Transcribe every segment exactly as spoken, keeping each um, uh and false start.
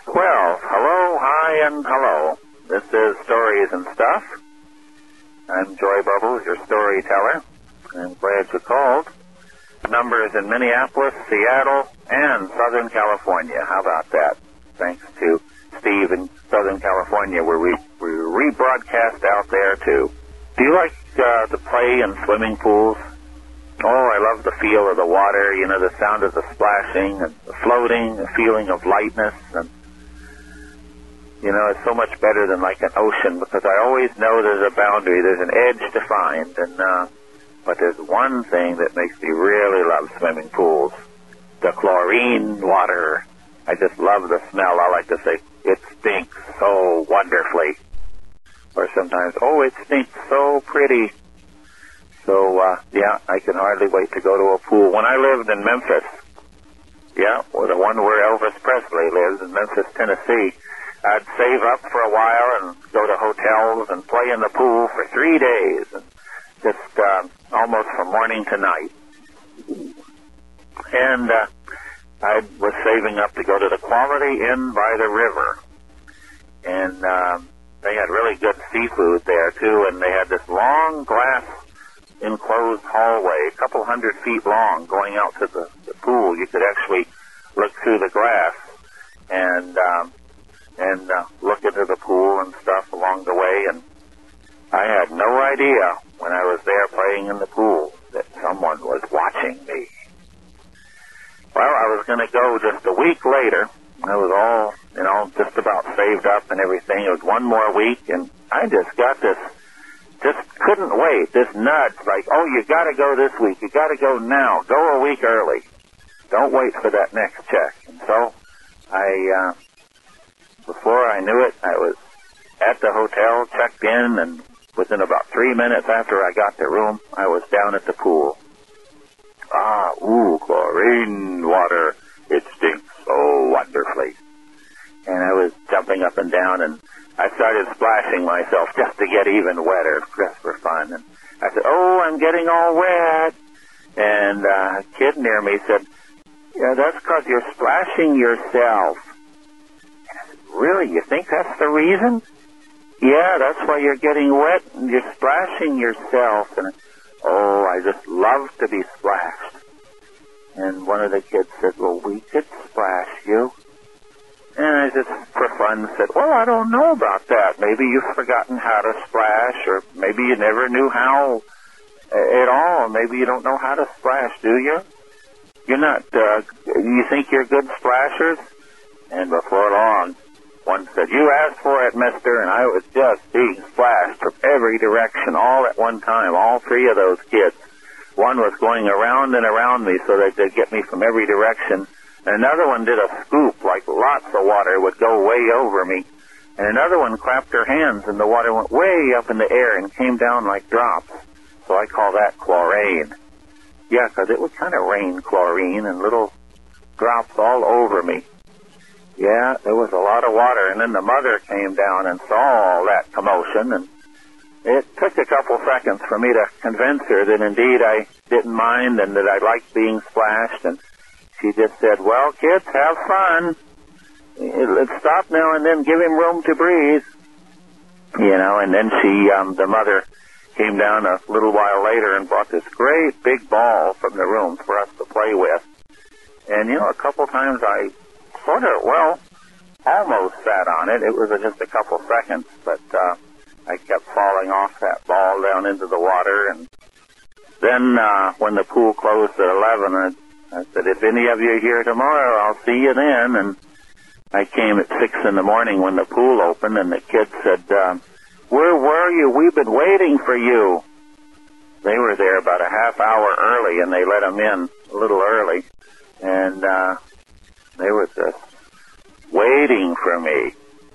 Well, hello, hi, and hello. This is Stories and Stuff. I'm Joy Bubbles, your storyteller. I'm glad you called. Numbers in Minneapolis, Seattle, and Southern California. How about that? Thanks to Steve in Southern California, where we, we rebroadcast out there, too. Do you like uh, to play in swimming pools? Oh, I love the feel of the water, you know, the sound of the splashing and the floating, the feeling of lightness, and you know, it's so much better than like an ocean because I always know there's a boundary, there's an edge to find, and uh, but there's one thing that makes me really love swimming pools: the chlorine water. I just love the smell. I like to say it stinks so wonderfully, or sometimes, oh, it stinks so pretty. So uh, yeah, I can hardly wait to go to a pool. When I lived in Memphis, yeah, or the one where Elvis Presley lives in Memphis, Tennessee. I'd save up for a while and go to hotels and play in the pool for three days, and just uh, almost from morning to night. And uh, I was saving up to go to the Quality Inn by the river, and uh, they had really good seafood there too. And they had this long glass enclosed hallway, a couple hundred feet long, going out to the, the pool. You could actually look through the glass and. Um, and uh, look into the pool and stuff along the way, and I had no idea when I was there playing in the pool that someone was watching me. Well, I was going to go just a week later. I was all, you know, just about saved up and everything. It was one more week, and I just got this, just couldn't wait, this nudge, like, oh, you got to go this week. You got to go now. Go a week early. Don't wait for that next check. And so I... Uh, Before I knew it, I was at the hotel, checked in, and within about three minutes after I got the room, I was down at the pool. Ah, ooh, chlorine water. It stinks so wonderfully. And I was jumping up and down, and I started splashing myself just to get even wetter, just for fun. And I said, oh, I'm getting all wet. And uh, a kid near me said, yeah, that's because you're splashing yourself. Really? You think that's the reason? Yeah, that's why you're getting wet and you're splashing yourself. And oh, I just love to be splashed. And one of the kids said, well, we could splash you. And I just, for fun, said, well, I don't know about that. Maybe you've forgotten how to splash, or maybe you never knew how at all. Maybe you don't know how to splash, do you? You're not, uh, you think you're good splashers? And before long, one said, you asked for it, mister, and I was just being splashed from every direction all at one time, all three of those kids. One was going around and around me so that they'd get me from every direction, and another one did a scoop, like lots of water would go way over me, and another one clapped her hands, and the water went way up in the air and came down like drops. So I call that chlorine. Yeah, because it would kind of rain chlorine and little drops all over me. Yeah, there was a lot of water, and then the mother came down and saw all that commotion, and it took a couple seconds for me to convince her that indeed I didn't mind and that I liked being splashed, and she just said, well, kids, have fun. Let's stop now and then, give him room to breathe. You know, and then she, um, the mother came down a little while later and brought this great big ball from the room for us to play with. And, you know, a couple times I sort of, well, almost sat on it. It was just a couple seconds, but uh, I kept falling off that ball down into the water. And then uh, when the pool closed at eleven, I, I said, if any of you are here tomorrow, I'll see you then. And I came at six in the morning when the pool opened, and the kids said, uh, where were you? We've been waiting for you. They were there about a half hour early, and they let them in a little early. And uh, they were just waiting for me.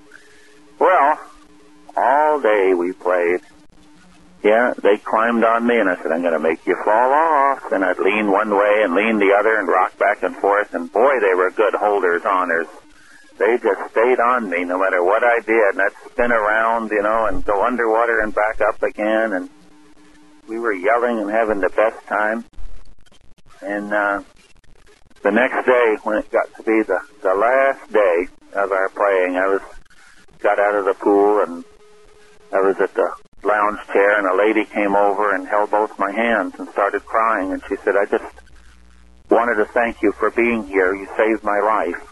Well, all day we played. Yeah, they climbed on me, and I said, I'm going to make you fall off. And I'd lean one way and lean the other and rock back and forth. And boy, they were good holders-honors. They just stayed on me no matter what I did. And I'd spin around, you know, and go underwater and back up again. And we were yelling and having the best time. And uh, the next day, when it got to be the, the last day of our play, was at the lounge chair, and a lady came over and held both my hands and started crying, and she said, I just wanted to thank you for being here. You saved my life.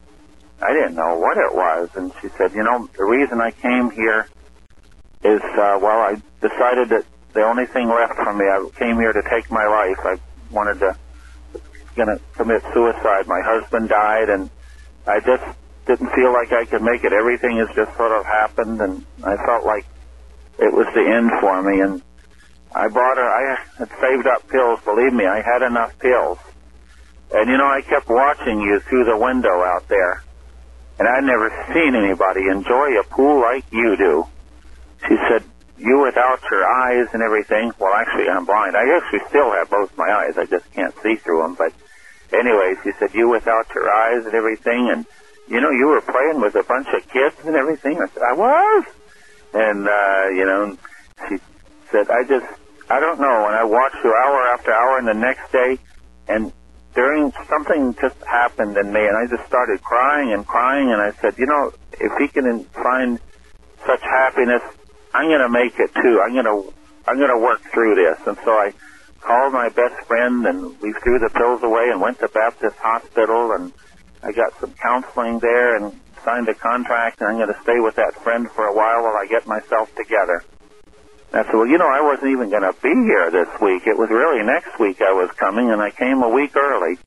I didn't know what it was, and she said, you know, the reason I came here is, uh, well, I decided that the only thing left for me, I came here to take my life. I wanted to gonna commit suicide. My husband died, and I just didn't feel like I could make it. Everything has just sort of happened, and I felt like it was the end for me. And I bought her, I had saved up pills. Believe me, I had enough pills. And, you know, I kept watching you through the window out there, and I'd never seen anybody enjoy a pool like you do. She said, you without your eyes and everything. Well, actually, I'm blind. I actually still have both my eyes. I just can't see through them. But anyway, she said, you without your eyes and everything. And, you know, you were playing with a bunch of kids and everything. I said, I was. And, uh, you know, she said, I just, I don't know. And I watched you hour after hour, and the next day, and during something just happened in me, and I just started crying and crying. And I said, you know, if he can find such happiness, I'm going to make it too. I'm going to, I'm going to work through this. And so I called my best friend, and we threw the pills away and went to Baptist Hospital, and I got some counseling there and signed a contract, and I'm going to stay with that friend for a while while I get myself together. And I said, well, you know, I wasn't even going to be here this week. It was really next week I was coming, and I came a week early.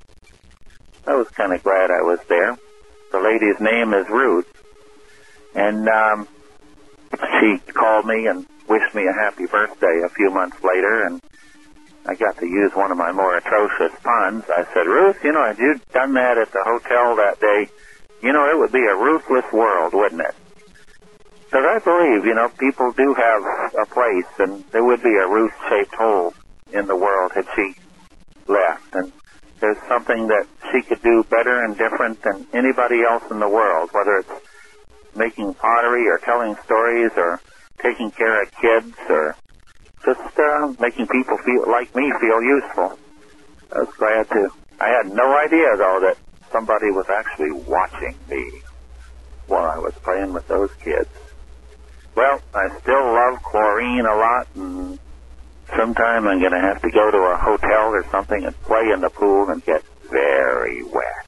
I was kind of glad I was there. The lady's name is Ruth. And, um, she called me and wished me a happy birthday a few months later, and I got to use one of my more atrocious puns. I said, Ruth, you know, if you'd done that at the hotel that day, you know, it would be a ruthless world, wouldn't it? Because I believe, you know, people do have a place, and there would be a Ruth-shaped hole in the world had she left. And there's something that she could do better and different than anybody else in the world, whether it's making pottery or telling stories or taking care of kids or just uh, making people feel like me feel useful. I was glad to. I had no idea, though, that somebody was actually watching me while I was playing with those kids. Well, I still love chlorine a lot, and sometime I'm going to have to go to a hotel or something and play in the pool and get very wet.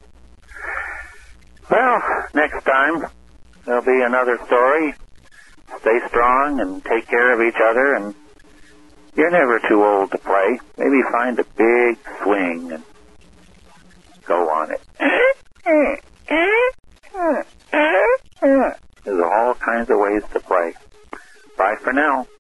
Well, next time there'll be another story. Stay strong and take care of each other, and you're never too old to play. Maybe find a big swing and go on it. There's all kinds of ways to play. Bye for now.